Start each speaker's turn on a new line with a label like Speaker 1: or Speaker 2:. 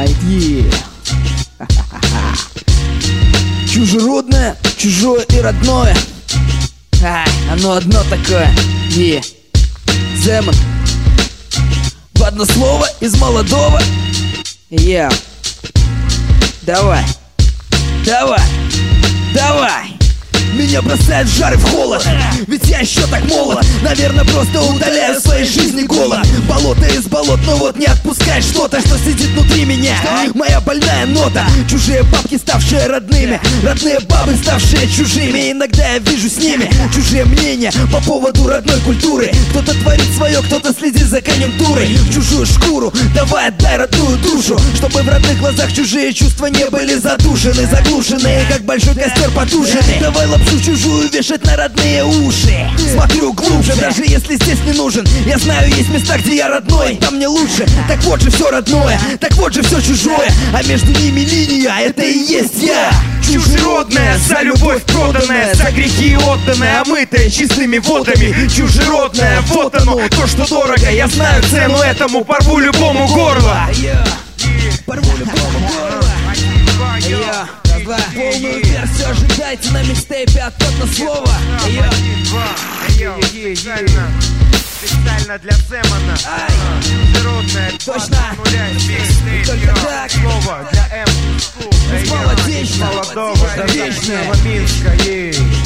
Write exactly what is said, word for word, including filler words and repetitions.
Speaker 1: знает. Yeah. Чужеродное, чужое и родное. Ай, оно одно такое. Yeah. Земан. В одно слово из молодого. Yeah. Давай. Давай. Давай. Меня бросает в жар и в холод, ведь я еще так молод. Наверное, просто удаляю в своей жизни голод. Болото из болот, но вот не отпускай что-то, что сидит внутри меня. Моя больная нота. Чужие бабки, ставшие родными, родные бабы, ставшие чужими. Иногда я вижу с ними чужие мнения по поводу родной культуры. Кто-то творит свое, кто-то следит за конъюнктурой. В чужую шкуру давай отдай родную душу, чтобы в родных глазах чужие чувства не были задушены, заглушены, как большой костер потушенный. Давай лапшу чужую вешать на родные уши. Смотрю глубже, даже если здесь не нужен. Я знаю, есть места, где я родной, там мне лучше. Так вот же все родное, так вот же все чужое, а между ними линия, это и есть я.
Speaker 2: Чужеродная, за любовь проданная, за грехи отданная, омытая чистыми водами. Чужеродная, вот оно, то, что дорого. Я знаю цену этому, порву любому горло.
Speaker 1: Порву любому горло. Я, два, полную версию ожидайте на микстейпе от Однослова. Я,
Speaker 2: специально для Земана. Чужеродная,
Speaker 1: точно. Только так.
Speaker 2: Слово для М.
Speaker 1: Молодечно,
Speaker 2: молодого,
Speaker 1: вечного
Speaker 2: Минска.